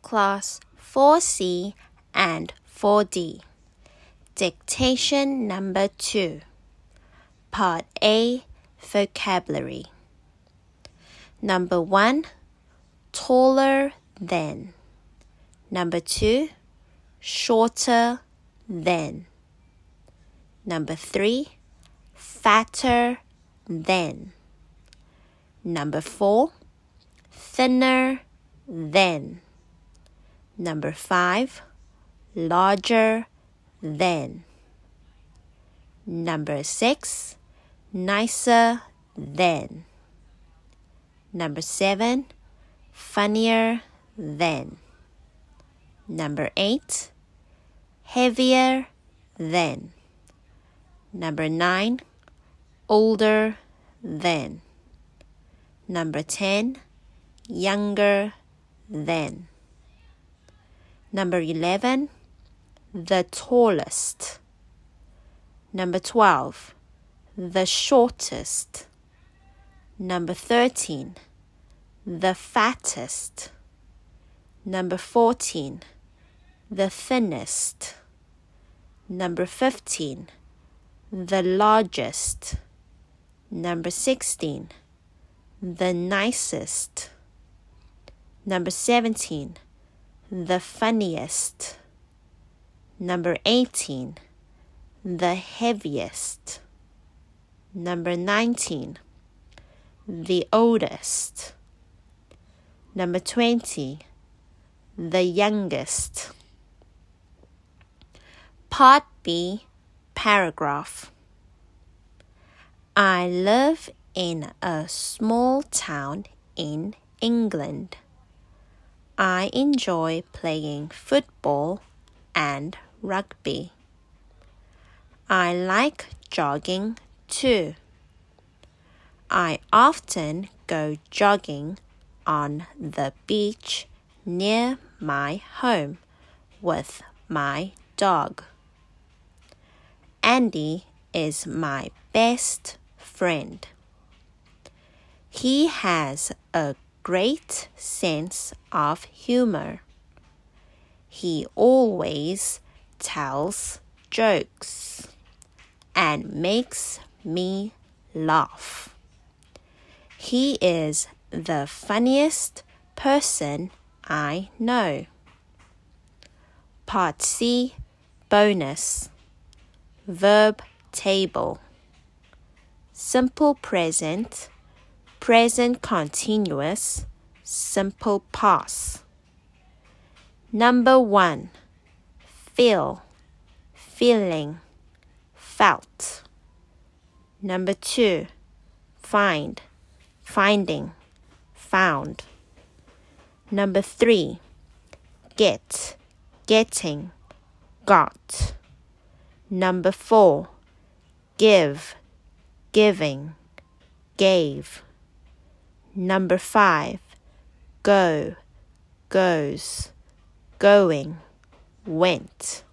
Class 4C and 4D. Dictation number 2. Part A, Vocabulary. Number 1, taller than. Number 2, shorter than. Number 3, fatter than. Number 4, thinner than. Number 5, larger than. Number 6, nicer than. Number 7, funnier than. Number 8, heavier than. Number 9, older than. Number 10, younger than. Number 11, the tallest. Number 12, the shortest. Number 13, the fattest. Number 14, the thinnest. Number 15, the largest. Number 16, the nicest. Number 17, the funniest. Number 18, the heaviest. Number 19, the oldest. Number 20, the youngest. Part B, Paragraph. I live in a small town in England. I enjoy playing football and rugby. I like jogging too. I often go jogging on the beach near my home with my dog. Andy is my best friend. He has a great sense of humor. He always tells jokes and makes me laugh. He is the funniest person I know. Part C, Bonus. Verb table. Simple present, present continuous, simple past. Number 1, feel, feeling, felt. Number 2, find, finding, found. Number 3, get, getting, got. Number 4, give, giving, gave. Number 5, go, goes, going, went.